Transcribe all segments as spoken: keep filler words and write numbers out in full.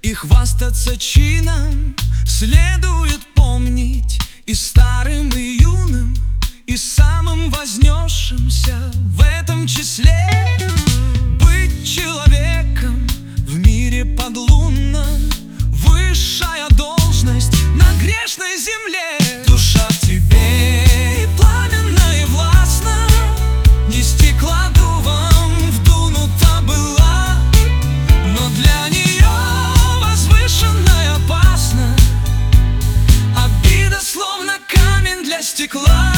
И хвастаться чином следует помнить и старым, и юным, и самым вознесшимся в этом числе. Быть человеком в мире подлунном — высшая должность на грешной земле. Душа в тебе и пламенна, и властна, нести кладувом вдунута была, но для нее возвышенная опасна. Обида словно камень для стекла.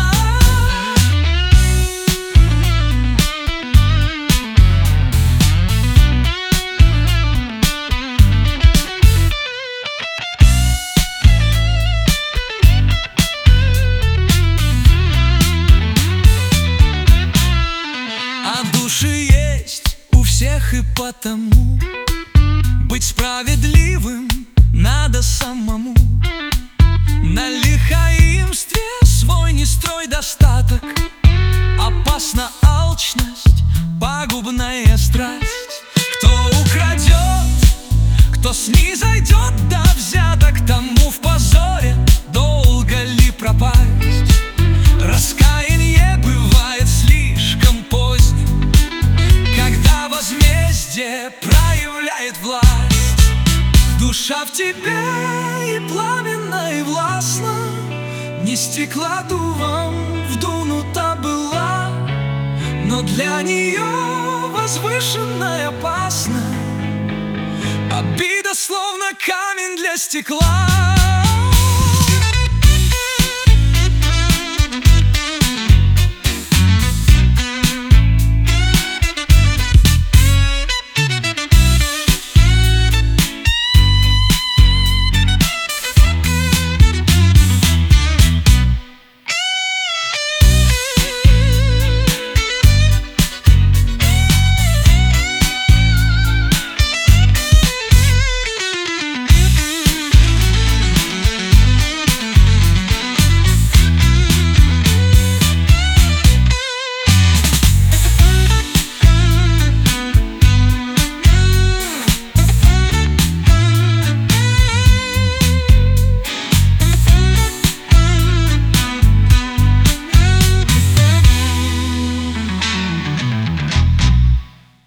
Души есть у всех, и потому быть справедливым надо самому. На лихаимстве свой не строй достаток. Опасна алчность, пагубная страсть. Кто украдет, кто снизойдет до взяток, тому в позоре долго ли пропасть. Раскаяние бывает слишком поздним, когда возмездие проявляет власть. Душа в тебе и пламенна, и властна, нести кладувом вдунута была, но для нее возвышенная опасна. Обида словно камень для стекла.